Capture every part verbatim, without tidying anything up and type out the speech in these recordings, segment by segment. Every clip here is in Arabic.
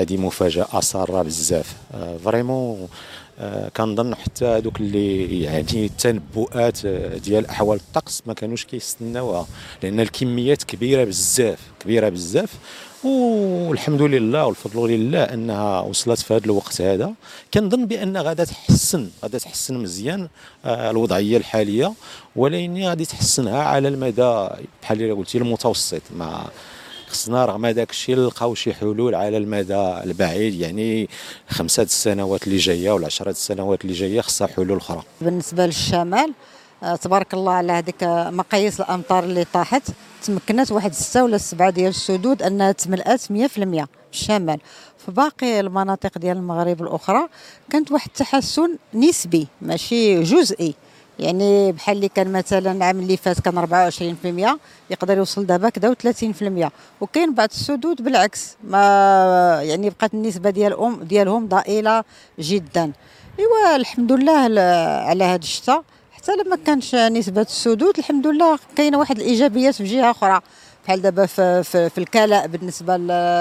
هذه مفاجاه ساره بزاف فريمون. كنظن حتى هذوك اللي يعني التنبؤات ديال احوال الطقس ما كانوش كيستناوها، لان الكميات كبيره بزاف كبيره بزاف، والحمد لله والفضل لله انها وصلت في هذا الوقت هذا. كنظن بان غادا تحسن غادا تحسن مزيان الوضعيه الحاليه، ولكن غادي تحسنها على المدى بحال اللي قلتي المتوسط. ما خصنا رغم داك الشيء نلقاو شي حلول على المدى البعيد، يعني خمسة السنوات اللي جايه ولا عشرة السنوات اللي جايه خصها حلول اخرى. بالنسبه للشمال تبارك الله على هذيك مقاييس الامطار اللي طاحت، تمكنت واحد ستة ولا سبعة ديال السدود انها تملأت مية في المية في الشمال. في باقي المناطق ديال المغرب الاخرى كانت واحد التحسن نسبي ماشي جزئي، يعني بحال اللي كان مثلا العام اللي فات كان أربعة وعشرين في المية يقدر يوصل دابا كدا ثلاثين في المية. وكاين بعض السدود بالعكس ما يعني بقات النسبه ديالهم ديالهم ضئيله جدا. ايوا الحمد لله على هذا الشتاء، حتى لما كانش نسبه السدود الحمد لله كاينه واحد الايجابيات في جهه اخرى، بحال دابا في, في, في الكلاء بالنسبه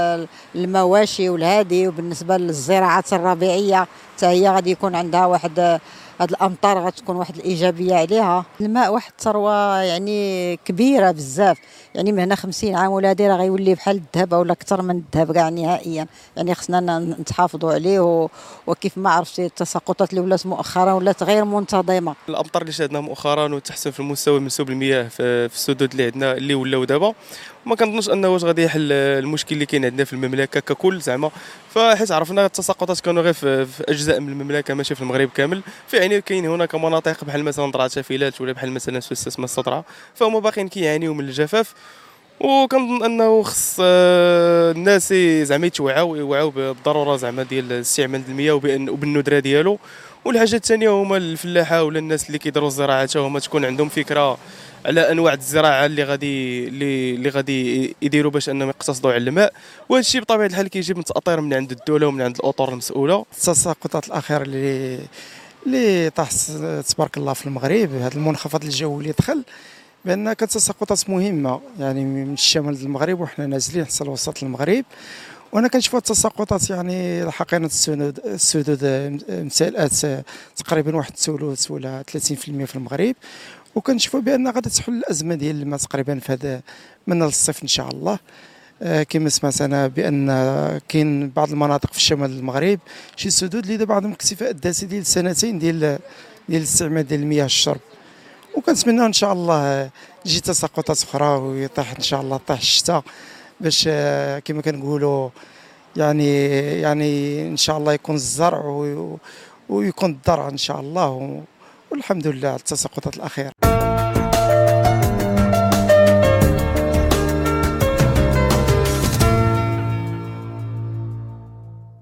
للمواشي والهادي، وبالنسبه للزراعات الربيعيه حتى هي غادي يكون عندها واحد هاد الامطار غتكون واحد الايجابيه عليها. الماء واحد الثروه يعني كبيره بزاف، يعني من هنا خمسين عام ولا هادي راه غيولي بحال الذهب ولا اكثر من الذهب كاع نهائيا، يعني خصنا نتحافظوا عليه. وكيف ما عرفتي التساقطات اللي ولات مؤخرا ولات غير منتظمه. الامطار اللي شاهدناها مؤخرا والتحسن في المستوى منسوب المياه في السدود اللي عندنا اللي ولاو دابا، ما كنظنش انه واش غادي يحل المشكل اللي كاين عندنا في المملكه ككل زعما، فحيت عرفنا التساقطات كانوا غير في اجزاء من المملكه ماشي في المغرب كامل. في يعني كاين هناك مناطق بحال مثلا ضرعه شافيلات ولا بحال مثلا سوسه مستطرع فهم باقيين كيعانيوا من الجفاف. وكنظن انه خص الناس زعما يتوعوا يوعوا بالضروره زعما ديال استعمال المياه وبالندره ديالو. والحاجه الثانيه هما الفلاحه ولا الناس اللي كيديروا الزراعه هما تكون عندهم فكره على انواع الزراعه اللي غادي اللي اللي غادي يديروا باش انهم يقتصدوا على الماء. وهذا الشيء بطبيعه الحال كيجيب من تاطير من عند الدوله ومن عند الاطر المسؤوله. التساقطات الاخيره اللي اللي طاح تبارك الله في المغرب، هذا المنخفض الجوي اللي دخل بان كانت تساقطات مهمه يعني من الشمال المغرب وحنا نازلين حتى لوسط المغرب. وانا كنشوف التساقطات يعني حقيقه السدود السدود امتلأت تقريبا واحد الثلث ولا ثلاثين في المية في المغرب، وكنشوفوا بان غادي تحل الازمه ديال الماء تقريبا في هذا من الصيف ان شاء الله. آه كما سمعت انا بان كاين بعض المناطق في الشمال المغرب شي سدود اللي دابا عندهم اكتفاء الذاتي ديال سنتين ديال ديال الاستعمال ديال المياه الشرب. وكنتمنى ان شاء الله تجي تساقطات اخرى ويطيح ان شاء الله طيح الشتاء باش كما كنقولوا يعني يعني ان شاء الله يكون الزرع ويكون الضرع ان شاء الله. والحمد لله على التساقطات الاخيره.